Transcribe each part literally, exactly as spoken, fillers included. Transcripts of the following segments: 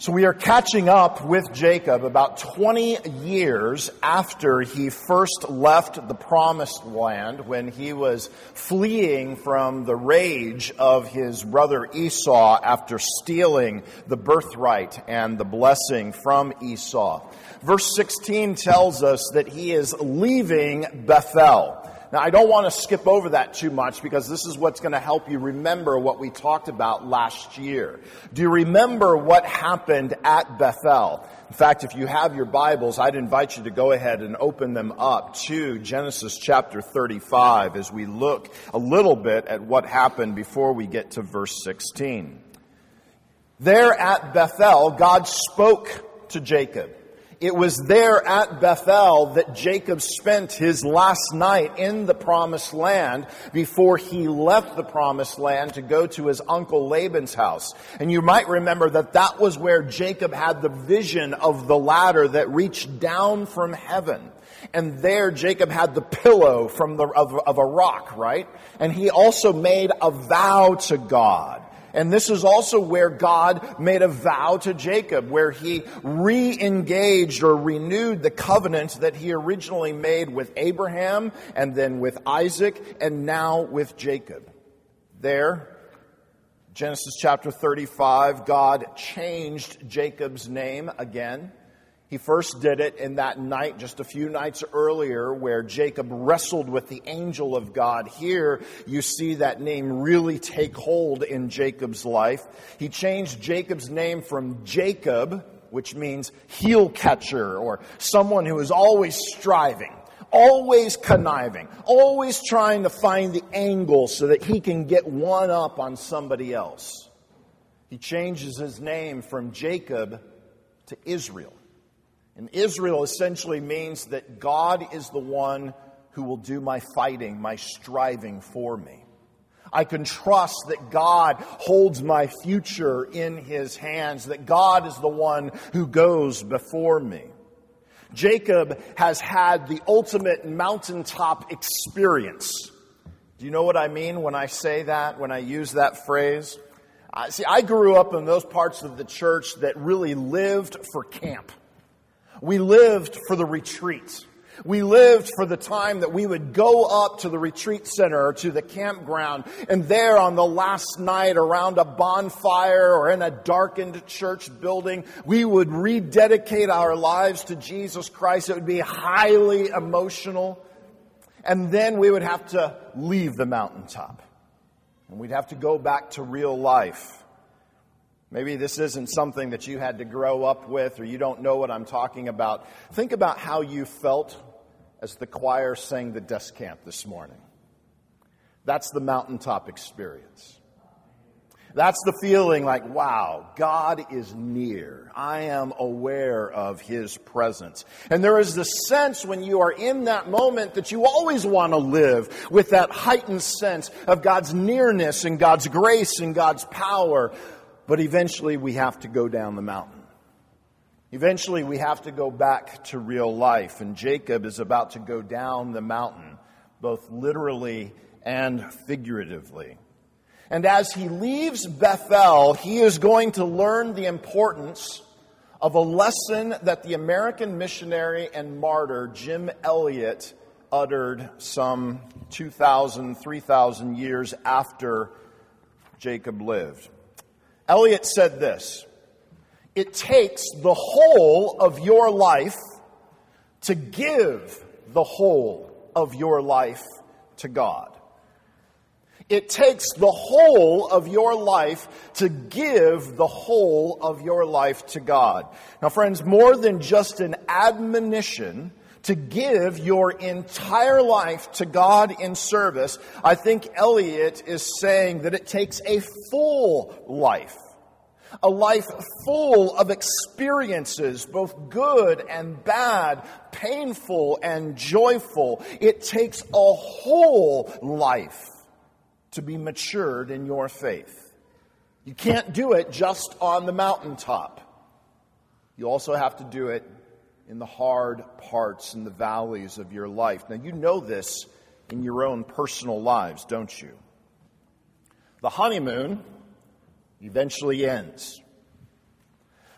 So we are catching up with Jacob about twenty years after he first left the promised land, when he was fleeing from the rage of his brother Esau after stealing the birthright and the blessing from Esau. Verse sixteen tells us that he is leaving Bethel. Now, I don't want to skip over that too much because this is what's going to help you remember what we talked about last year. Do you remember what happened at Bethel? In fact, if you have your Bibles, I'd invite you to go ahead and open them up to Genesis chapter thirty-five as we look a little bit at what happened before we get to verse sixteen. There at Bethel, God spoke to Jacob. It was there at Bethel that Jacob spent his last night in the promised land before he left the promised land to go to his uncle Laban's house. And you might remember that that was where Jacob had the vision of the ladder that reached down from heaven. And there Jacob had the pillow from the of, of a rock, right? And he also made a vow to God. And this is also where God made a vow to Jacob, where he re-engaged or renewed the covenant that he originally made with Abraham and then with Isaac and now with Jacob. There, Genesis chapter thirty-five, God changed Jacob's name again. He first did it in that night, just a few nights earlier, where Jacob wrestled with the angel of God. Here, you see that name really take hold in Jacob's life. He changed Jacob's name from Jacob, which means heel catcher, or someone who is always striving, always conniving, always trying to find the angle so that he can get one up on somebody else. He changes his name from Jacob to Israel. And Israel essentially means that God is the one who will do my fighting, my striving for me. I can trust that God holds my future in His hands, that God is the one who goes before me. Jacob has had the ultimate mountaintop experience. Do you know what I mean when I say that, when I use that phrase? Uh, see, I grew up in those parts of the church that really lived for camp. We lived for the retreat. We lived for the time that we would go up to the retreat center or to the campground, and there on the last night around a bonfire or in a darkened church building, we would rededicate our lives to Jesus Christ. It would be highly emotional. And then we would have to leave the mountaintop. And we'd have to go back to real life. Maybe this isn't something that you had to grow up with, or you don't know what I'm talking about. Think about how you felt as the choir sang the desk camp this morning. That's the mountaintop experience. That's the feeling like, wow, God is near. I am aware of His presence. And there is this sense when you are in that moment that you always want to live with that heightened sense of God's nearness and God's grace and God's power. But eventually we have to go down the mountain. Eventually we have to go back to real life. And Jacob is about to go down the mountain, both literally and figuratively. And as he leaves Bethel, he is going to learn the importance of a lesson that the American missionary and martyr Jim Elliot uttered some two thousand, three thousand years after Jacob lived. Elliot said this: it takes the whole of your life to give the whole of your life to God. It takes the whole of your life to give the whole of your life to God. Now, friends, more than just an admonition to give your entire life to God in service, I think Elliot is saying that it takes a full life. A life full of experiences, both good and bad, painful and joyful. It takes a whole life to be matured in your faith. You can't do it just on the mountaintop. You also have to do it in the hard parts and the valleys of your life. Now, you know this in your own personal lives, don't you? The honeymoon eventually ends.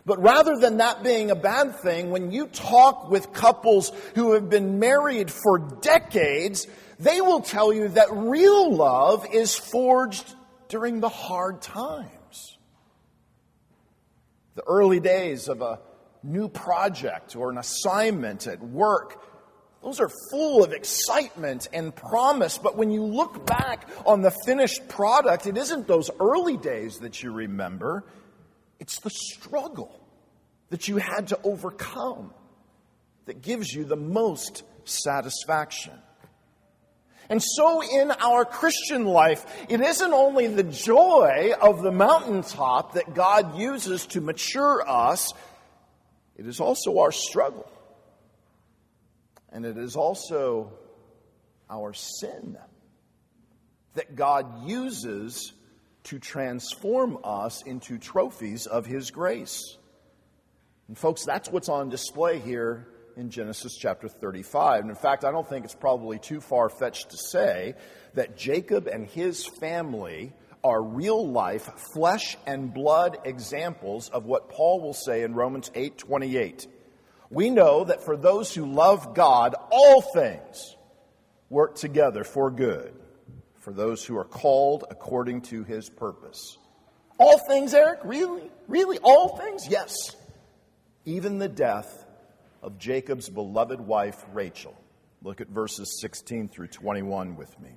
But rather than that being a bad thing, when you talk with couples who have been married for decades, they will tell you that real love is forged during the hard times. The early days of a new project or an assignment at work, those are full of excitement and promise. But when you look back on the finished product, it isn't those early days that you remember. It's the struggle that you had to overcome that gives you the most satisfaction. And so in our Christian life, it isn't only the joy of the mountaintop that God uses to mature us, it is also our struggle. And it is also our sin that God uses to transform us into trophies of His grace. And folks, that's what's on display here in Genesis chapter thirty-five. And in fact, I don't think it's probably too far-fetched to say that Jacob and his family are real-life, flesh and blood examples of what Paul will say in Romans eight twenty-eight. We know that for those who love God, all things work together for good, for those who are called according to His purpose. All things, Eric? Really? Really? All things? Yes. Even the death of Jacob's beloved wife, Rachel. Look at verses sixteen through twenty-one with me.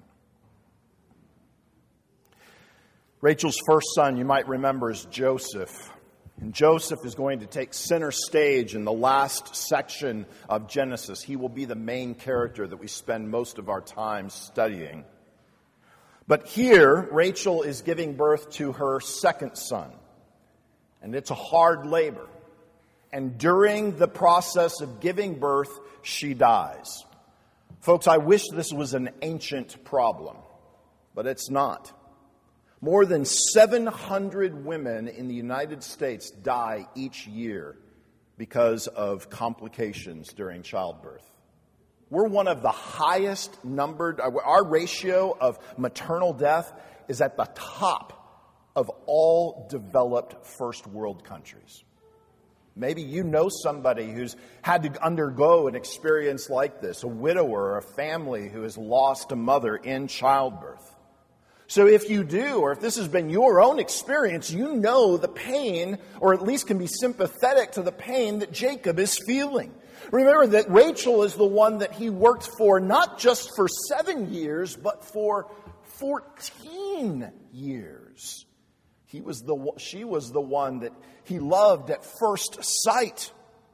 Rachel's first son, you might remember, is Joseph. And Joseph is going to take center stage in the last section of Genesis. He will be the main character that we spend most of our time studying. But here, Rachel is giving birth to her second son. And it's a hard labor. And during the process of giving birth, she dies. Folks, I wish this was an ancient problem, but it's not. More than seven hundred women in the United States die each year because of complications during childbirth. We're one of the highest numbered, our ratio of maternal death is at the top of all developed first world countries. Maybe you know somebody who's had to undergo an experience like this, a widower or a family who has lost a mother in childbirth. So if you do, or if this has been your own experience, you know the pain, or at least can be sympathetic to the pain that Jacob is feeling. Remember that Rachel is the one that he worked for not just for seven years, but for fourteen years. He was the, she was the one that he loved at first sight.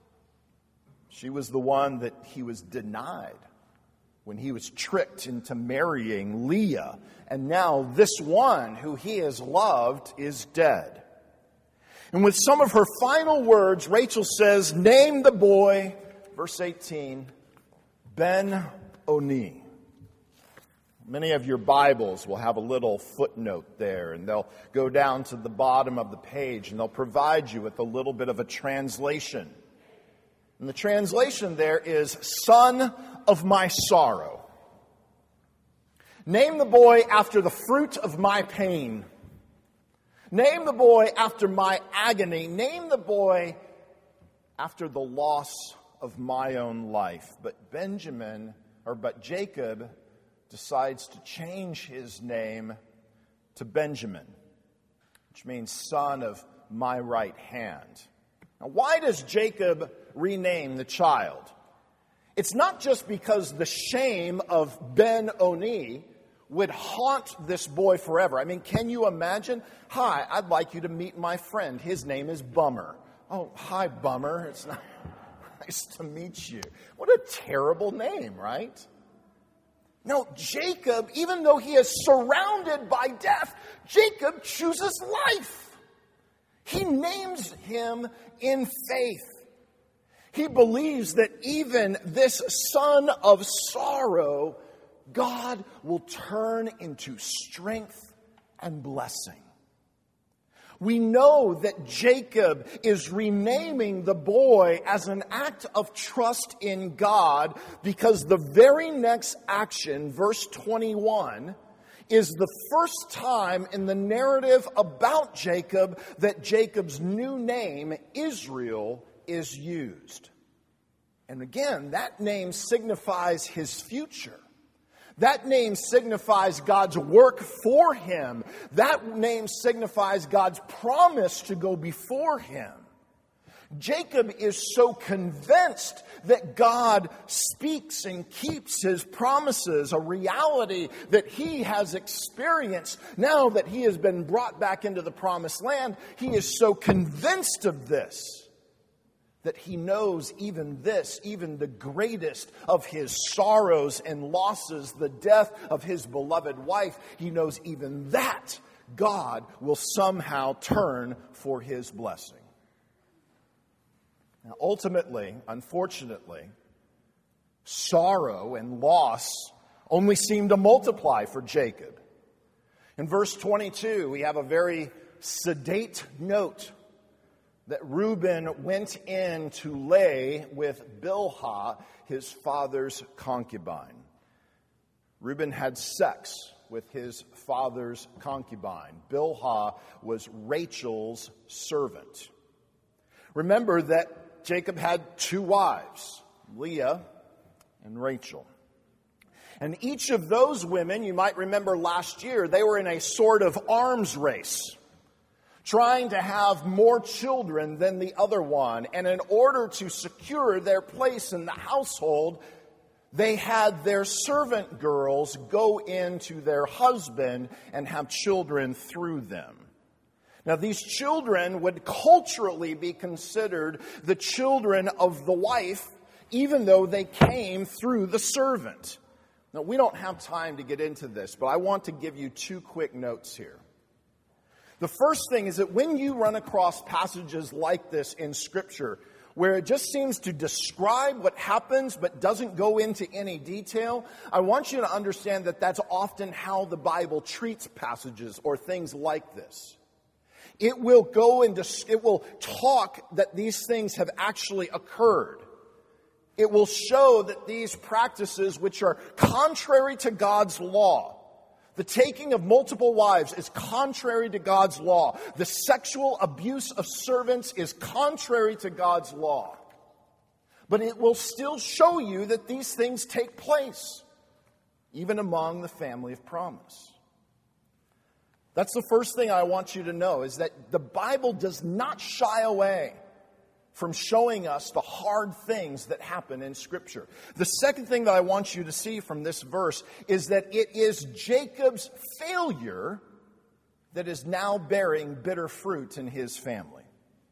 She was the one that he was denied when he was tricked into marrying Leah. And now this one who he has loved is dead. And with some of her final words, Rachel says, "Name the boy," verse eighteen, Ben-Oni. Many of your Bibles will have a little footnote there, and they'll go down to the bottom of the page, and they'll provide you with a little bit of a translation. And the translation there is, "Son of my sorrow." Name the boy after the fruit of my pain. Name the boy after my agony. Name the boy after the loss of my own life. But Benjamin, or but Jacob, decides to change his name to Benjamin, which means son of my right hand. Now, why does Jacob rename the child? It's not just because the shame of Ben-Oni would haunt this boy forever. I mean, can you imagine? "Hi, I'd like you to meet my friend. His name is Bummer." "Oh, hi, Bummer. It's not nice to meet you." What a terrible name, right? No, Jacob, even though he is surrounded by death, Jacob chooses life. He names him in faith. He believes that even this son of sorrow, God will turn into strength and blessing. We know that Jacob is renaming the boy as an act of trust in God because the very next action, verse twenty-one, is the first time in the narrative about Jacob that Jacob's new name, Israel, is used. And again, that name signifies his future. That name signifies God's work for him. That name signifies God's promise to go before him. Jacob is so convinced that God speaks and keeps his promises, a reality that he has experienced. Now that he has been brought back into the promised land, he is so convinced of this that he knows even this, even the greatest of his sorrows and losses, the death of his beloved wife, he knows even that God will somehow turn for his blessing. Now, ultimately, unfortunately, sorrow and loss only seem to multiply for Jacob. In verse twenty-two, we have a very sedate note that Reuben went in to lay with Bilhah, his father's concubine. Reuben had sex with his father's concubine. Bilhah was Rachel's servant. Remember that Jacob had two wives, Leah and Rachel. And each of those women, you might remember last year, they were in a sort of arms race, trying to have more children than the other one. And in order to secure their place in the household, they had their servant girls go into their husband and have children through them. Now, these children would culturally be considered the children of the wife, even though they came through the servant. Now, we don't have time to get into this, but I want to give you two quick notes here. The first thing is that when you run across passages like this in Scripture, where it just seems to describe what happens but doesn't go into any detail, I want you to understand that that's often how the Bible treats passages or things like this. It will go into, it will talk that these things have actually occurred. It will show that these practices, which are contrary to God's law, the taking of multiple wives is contrary to God's law. The sexual abuse of servants is contrary to God's law. But it will still show you that these things take place, even among the family of promise. That's the first thing I want you to know, is that the Bible does not shy away from showing us the hard things that happen in Scripture. The second thing that I want you to see from this verse is that it is Jacob's failure that is now bearing bitter fruit in his family.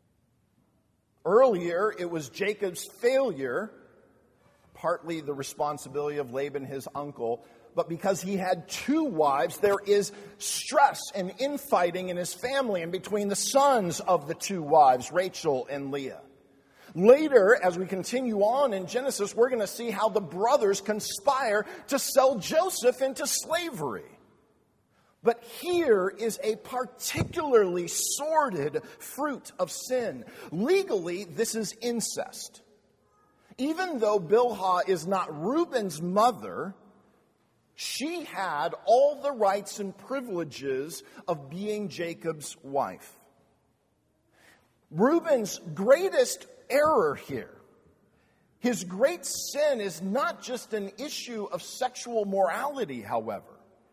Earlier, it was Jacob's failure, partly the responsibility of Laban, his uncle, but because he had two wives, there is stress and infighting in his family and between the sons of the two wives, Rachel and Leah. Later, as we continue on in Genesis, we're going to see how the brothers conspire to sell Joseph into slavery. But here is a particularly sordid fruit of sin. Legally, this is incest. Even though Bilhah is not Reuben's mother, she had all the rights and privileges of being Jacob's wife. Reuben's greatest error here, his great sin, is not just an issue of sexual morality, however.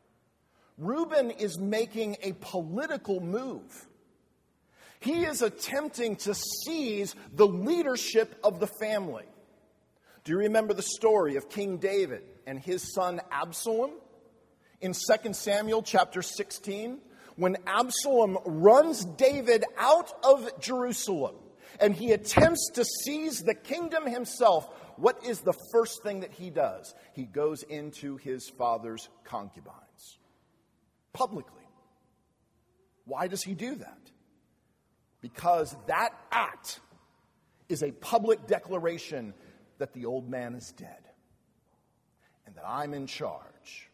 Reuben is making a political move. He is attempting to seize the leadership of the family. Do you remember the story of King David and his son Absalom? In Second Samuel chapter sixteen, when Absalom runs David out of Jerusalem and he attempts to seize the kingdom himself, what is the first thing that he does? He goes into his father's concubines. Publicly. Why does he do that? Because that act is a public declaration that the old man is dead and that I'm in charge.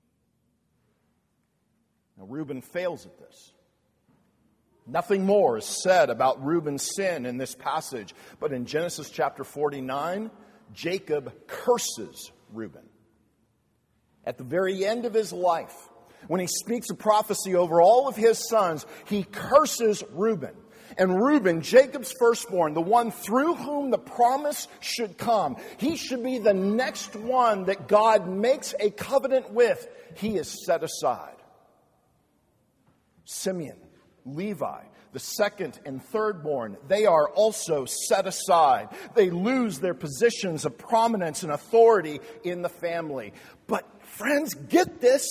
Now, Reuben fails at this. Nothing more is said about Reuben's sin in this passage, but in Genesis chapter forty-nine, Jacob curses Reuben. At the very end of his life, When he speaks a prophecy over all of his sons, he curses Reuben. And Reuben, Jacob's firstborn, the one through whom the promise should come, he should be the next one that God makes a covenant with. He is set aside. Simeon, Levi, the second and thirdborn, they are also set aside. They lose their positions of prominence and authority in the family. But friends, get this.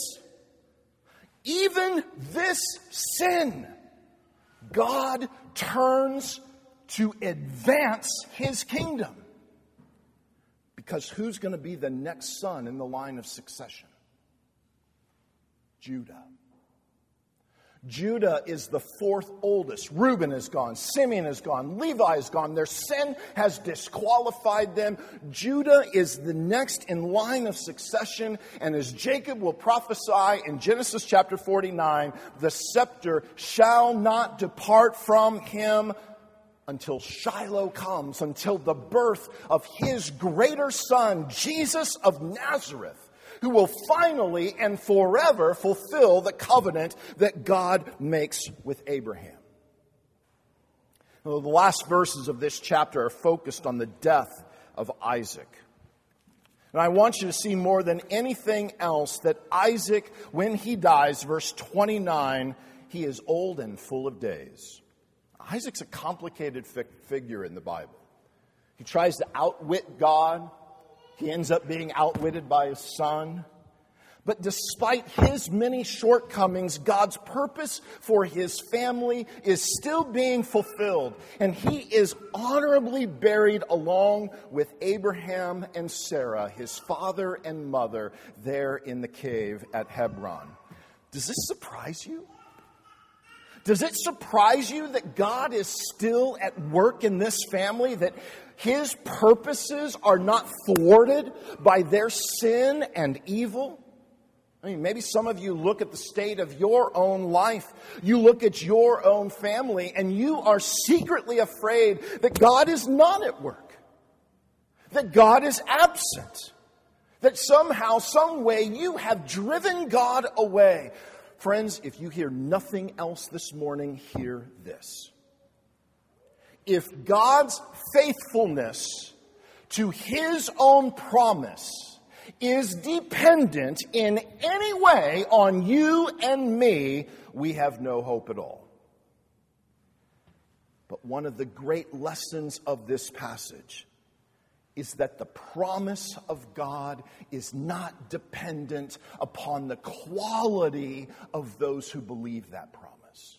Even this sin, God turns to advance his kingdom. Because who's going to be the next son in the line of succession? Judah. Judah is the fourth oldest. Reuben is gone. Simeon is gone. Levi is gone. Their sin has disqualified them. Judah is the next in line of succession. And as Jacob will prophesy in Genesis chapter forty-nine, the scepter shall not depart from him until Shiloh comes, until the birth of his greater son, Jesus of Nazareth, who will finally and forever fulfill the covenant that God makes with Abraham. Well, the last verses of this chapter are focused on the death of Isaac. And I want you to see more than anything else that Isaac, when he dies, verse twenty-nine, he is old and full of days. Isaac's a complicated fi- figure in the Bible. He tries to outwit God. He ends up being outwitted by his son. But despite his many shortcomings, God's purpose for his family is still being fulfilled. And he is honorably buried along with Abraham and Sarah, his father and mother, there in the cave at Hebron. Does this surprise you? Does it surprise you that God is still at work in this family? That his purposes are not thwarted by their sin and evil? I mean, maybe some of you look at the state of your own life. You look at your own family and you are secretly afraid that God is not at work. That God is absent. That somehow, some way you have driven God away. Friends, if you hear nothing else this morning, hear this. If God's faithfulness to his own promise is dependent in any way on you and me, we have no hope at all. But one of the great lessons of this passage is that the promise of God is not dependent upon the quality of those who believe that promise.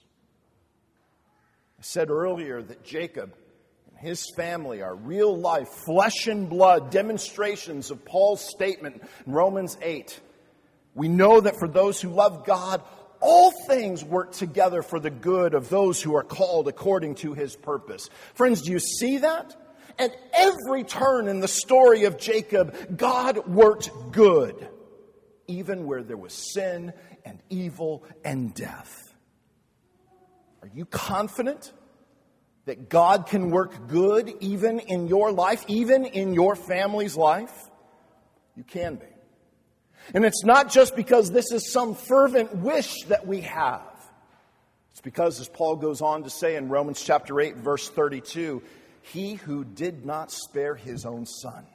I said earlier that Jacob and his family are real life, flesh and blood demonstrations of Paul's statement in Romans eight. We know that for those who love God, all things work together for the good of those who are called according to his purpose. Friends, do you see that? At every turn in the story of Jacob, God worked good, even where there was sin and evil and death. Are you confident that God can work good even in your life, even in your family's life? You can be. And it's not just because this is some fervent wish that we have. It's because, as Paul goes on to say in Romans chapter eight, verse thirty-two, he who did not spare his own son,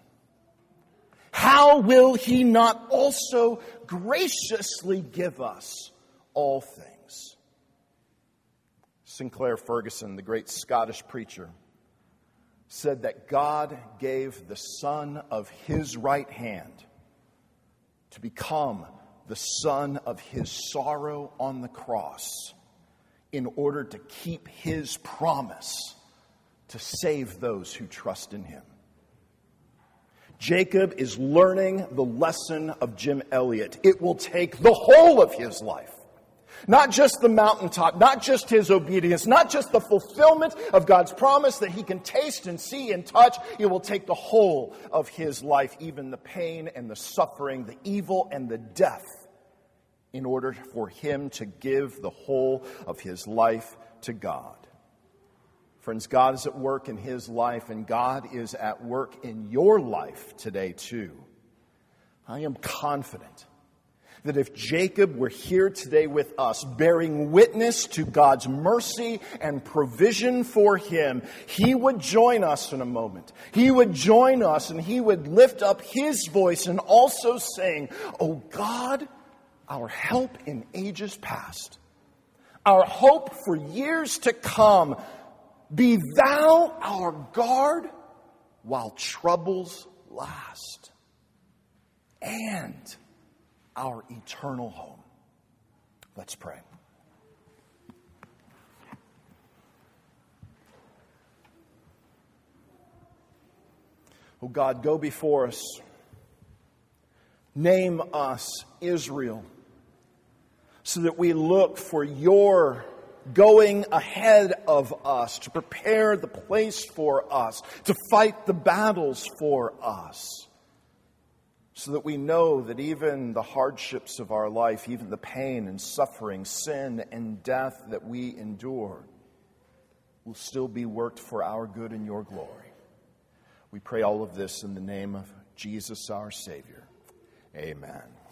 how will he not also graciously give us all things? Sinclair Ferguson, the great Scottish preacher, said that God gave the son of his right hand to become the son of his sorrow on the cross in order to keep his promise to save those who trust in him. Jacob is learning the lesson of Jim Elliot. It will take the whole of his life. Not just the mountaintop, not just his obedience, not just the fulfillment of God's promise that he can taste and see and touch. It will take the whole of his life, even the pain and the suffering, the evil and the death, in order for him to give the whole of his life to God. Friends, God is at work in his life, and God is at work in your life today too. I am confident that if Jacob were here today with us, bearing witness to God's mercy and provision for him, he would join us in a moment. He would join us and he would lift up his voice and also sing, "O God, our help in ages past, our hope for years to come, be thou our guard while troubles last, and our eternal home." Let's pray. Oh God, go before us. Name us Israel, so that we look for your going ahead of us to prepare the place for us, to fight the battles for us, so that we know that even the hardships of our life, even the pain and suffering, sin and death that we endure, will still be worked for our good and your glory. We pray all of this in the name of Jesus our Savior. Amen.